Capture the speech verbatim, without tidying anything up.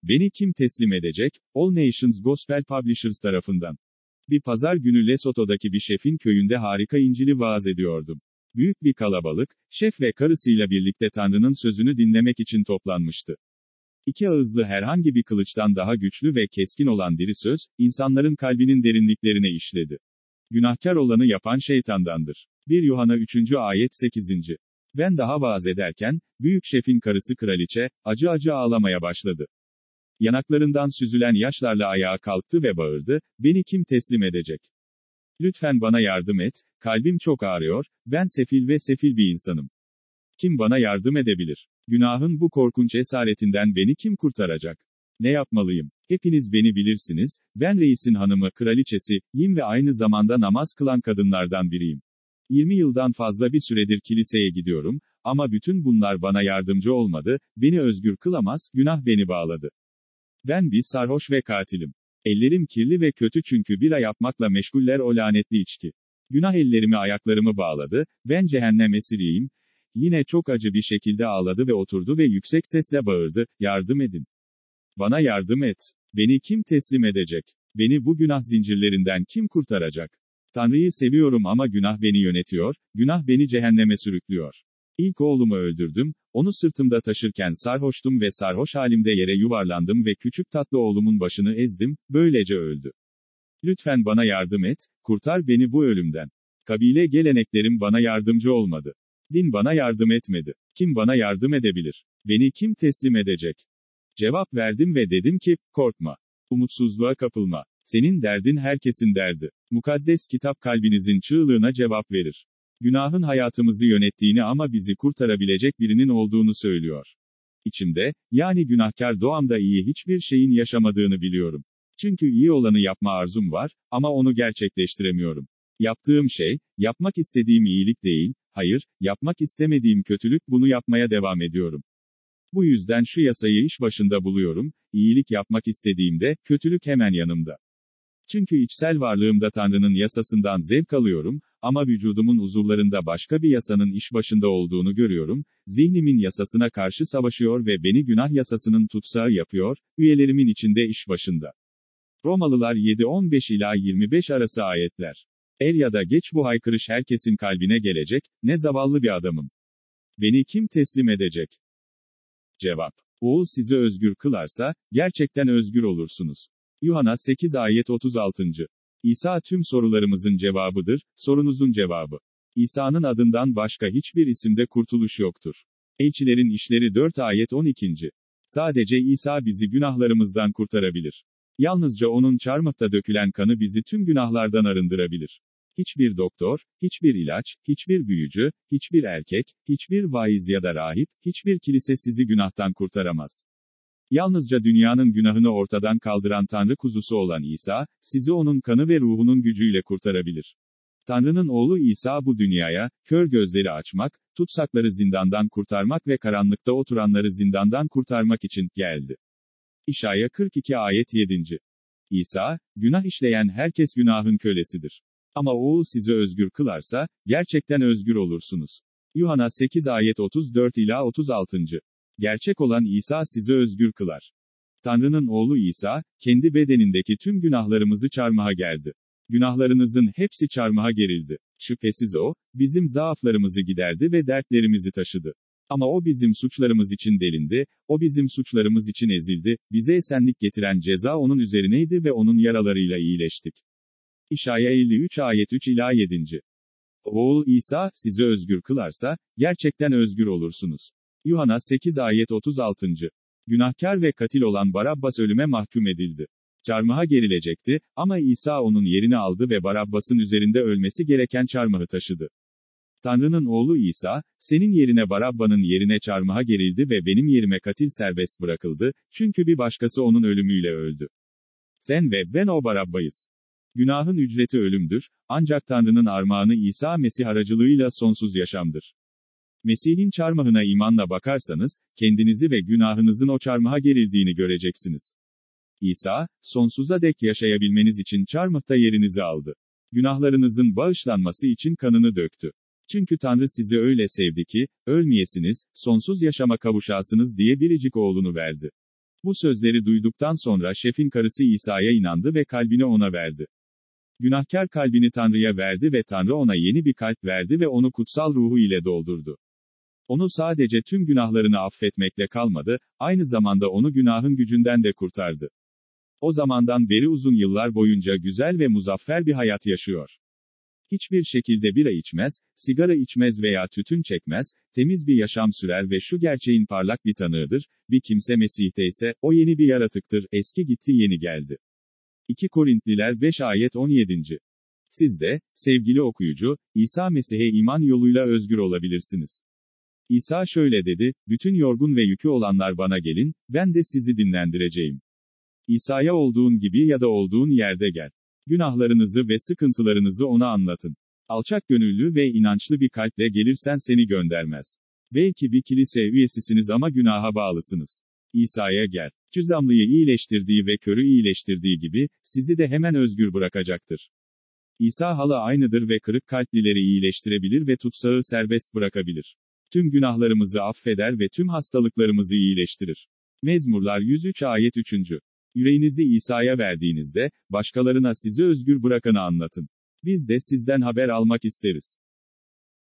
Beni kim teslim edecek? All Nations Gospel Publishers tarafından. Bir pazar günü Lesotho'daki bir şefin köyünde harika İncil'i vaaz ediyordum. Büyük bir kalabalık, şef ve karısıyla birlikte Tanrı'nın sözünü dinlemek için toplanmıştı. İki ağızlı herhangi bir kılıçtan daha güçlü ve keskin olan diri söz, insanların kalbinin derinliklerine işledi. Günahkar olanı yapan şeytandandır. bir Yuhanna üçüncü ayet sekizinci Ben daha vaaz ederken, büyük şefin karısı kraliçe, acı acı ağlamaya başladı. Yanaklarından süzülen yaşlarla ayağa kalktı ve bağırdı, beni kim teslim edecek? Lütfen bana yardım et, kalbim çok ağrıyor, ben sefil ve sefil bir insanım. Kim bana yardım edebilir? Günahın bu korkunç esaretinden beni kim kurtaracak? Ne yapmalıyım? Hepiniz beni bilirsiniz, ben reisin hanımı, kraliçesi, yim ve aynı zamanda namaz kılan kadınlardan biriyim. yirmi yıldan fazla bir süredir kiliseye gidiyorum, ama bütün bunlar bana yardımcı olmadı, beni özgür kılamaz, günah beni bağladı. Ben bir sarhoş ve katilim. Ellerim kirli ve kötü çünkü bira yapmakla meşguller o lanetli içki. Günah ellerimi ayaklarımı bağladı, ben cehennem esiriyim. Yine çok acı bir şekilde ağladı ve oturdu ve yüksek sesle bağırdı, yardım edin. Bana yardım et. Beni kim teslim edecek? Beni bu günah zincirlerinden kim kurtaracak? Tanrı'yı seviyorum ama günah beni yönetiyor, günah beni cehenneme sürüklüyor. İlk oğlumu öldürdüm, onu sırtımda taşırken sarhoştum ve sarhoş halimde yere yuvarlandım ve küçük tatlı oğlumun başını ezdim, böylece öldü. Lütfen bana yardım et, kurtar beni bu ölümden. Kabile geleneklerim bana yardımcı olmadı. Din bana yardım etmedi. Kim bana yardım edebilir? Beni kim teslim edecek? Cevap verdim ve dedim ki, korkma. Umutsuzluğa kapılma. Senin derdin herkesin derdi. Mukaddes kitap kalbinizin çığlığına cevap verir. Günahın hayatımızı yönettiğini ama bizi kurtarabilecek birinin olduğunu söylüyor. İçimde, yani günahkar doğamda iyi hiçbir şeyin yaşamadığını biliyorum. Çünkü iyi olanı yapma arzum var, ama onu gerçekleştiremiyorum. Yaptığım şey, yapmak istediğim iyilik değil, hayır, yapmak istemediğim kötülük, bunu yapmaya devam ediyorum. Bu yüzden şu yasayı iş başında buluyorum, iyilik yapmak istediğimde, kötülük hemen yanımda. Çünkü içsel varlığımda Tanrı'nın yasasından zevk alıyorum, ama vücudumun uzuvlarında başka bir yasanın iş başında olduğunu görüyorum, zihnimin yasasına karşı savaşıyor ve beni günah yasasının tutsağı yapıyor, üyelerimin içinde iş başında. Romalılar yedi on beş ila yirmi beş arası ayetler. Er ya da geç bu haykırış herkesin kalbine gelecek, ne zavallı bir adamım. Beni kim teslim edecek? Cevap. Oğul sizi özgür kılarsa, gerçekten özgür olursunuz. Yuhanna sekiz ayet otuz altı. İsa tüm sorularımızın cevabıdır, sorunuzun cevabı. İsa'nın adından başka hiçbir isimde kurtuluş yoktur. Elçilerin İşleri dört ayet on iki. Sadece İsa bizi günahlarımızdan kurtarabilir. Yalnızca onun çarmıhta dökülen kanı bizi tüm günahlardan arındırabilir. Hiçbir doktor, hiçbir ilaç, hiçbir büyücü, hiçbir erkek, hiçbir vaiz ya da rahip, hiçbir kilise sizi günahtan kurtaramaz. Yalnızca dünyanın günahını ortadan kaldıran Tanrı kuzusu olan İsa, sizi onun kanı ve ruhunun gücüyle kurtarabilir. Tanrı'nın oğlu İsa bu dünyaya, kör gözleri açmak, tutsakları zindandan kurtarmak ve karanlıkta oturanları zindandan kurtarmak için geldi. İşaya kırk iki ayet yedi. İsa, günah işleyen herkes günahın kölesidir. Ama oğul sizi özgür kılarsa, gerçekten özgür olursunuz. Yuhanna sekiz ayet otuz dört ila otuz altı. Gerçek olan İsa sizi özgür kılar. Tanrı'nın oğlu İsa, kendi bedenindeki tüm günahlarımızı çarmıha gerdi. Günahlarınızın hepsi çarmıha gerildi. Şüphesiz o, bizim zaaflarımızı giderdi ve dertlerimizi taşıdı. Ama o bizim suçlarımız için delindi, o bizim suçlarımız için ezildi, bize esenlik getiren ceza onun üzerineydi ve onun yaralarıyla iyileştik. İşaya elli üç ayet üç ila yedi. Oğul İsa, sizi özgür kılarsa, gerçekten özgür olursunuz. Yuhanna sekiz ayet otuz altı. Günahkar ve katil olan Barabbas ölüme mahkum edildi. Çarmıha gerilecekti, ama İsa onun yerini aldı ve Barabbas'ın üzerinde ölmesi gereken çarmıhı taşıdı. Tanrı'nın oğlu İsa, senin yerine Barabba'nın yerine çarmıha gerildi ve benim yerime katil serbest bırakıldı, çünkü bir başkası onun ölümüyle öldü. Sen ve ben o Barabba'yız. Günahın ücreti ölümdür, ancak Tanrı'nın armağanı İsa Mesih aracılığıyla sonsuz yaşamdır. Mesih'in çarmıhına imanla bakarsanız, kendinizi ve günahınızın o çarmıha gerildiğini göreceksiniz. İsa, sonsuza dek yaşayabilmeniz için çarmıhta yerinizi aldı. Günahlarınızın bağışlanması için kanını döktü. Çünkü Tanrı sizi öyle sevdi ki, ölmeyesiniz, sonsuz yaşama kavuşasınız diye biricik oğlunu verdi. Bu sözleri duyduktan sonra şefin karısı İsa'ya inandı ve kalbini ona verdi. Günahkar kalbini Tanrı'ya verdi ve Tanrı ona yeni bir kalp verdi ve onu kutsal ruhu ile doldurdu. Onu sadece tüm günahlarını affetmekle kalmadı, aynı zamanda onu günahın gücünden de kurtardı. O zamandan beri uzun yıllar boyunca güzel ve muzaffer bir hayat yaşıyor. Hiçbir şekilde bira içmez, sigara içmez veya tütün çekmez, temiz bir yaşam sürer ve şu gerçeğin parlak bir tanığıdır, bir kimse Mesih'te ise, o yeni bir yaratıktır, eski gitti yeni geldi. iki Korintliler beş ayet on yedi. Siz de, sevgili okuyucu, İsa Mesih'e iman yoluyla özgür olabilirsiniz. İsa şöyle dedi, bütün yorgun ve yükü olanlar bana gelin, ben de sizi dinlendireceğim. İsa'ya olduğun gibi ya da olduğun yerde gel. Günahlarınızı ve sıkıntılarınızı ona anlatın. Alçak gönüllü ve inançlı bir kalple gelirsen seni göndermez. Belki bir kilise üyesisiniz ama günaha bağlısınız. İsa'ya gel. Cüzamlıyı iyileştirdiği ve körü iyileştirdiği gibi, sizi de hemen özgür bırakacaktır. İsa hala aynıdır ve kırık kalplileri iyileştirebilir ve tutsağı serbest bırakabilir. Tüm günahlarımızı affeder ve tüm hastalıklarımızı iyileştirir. Mezmurlar yüz üç ayet üç. Yüreğinizi İsa'ya verdiğinizde, başkalarına sizi özgür bırakanı anlatın. Biz de sizden haber almak isteriz.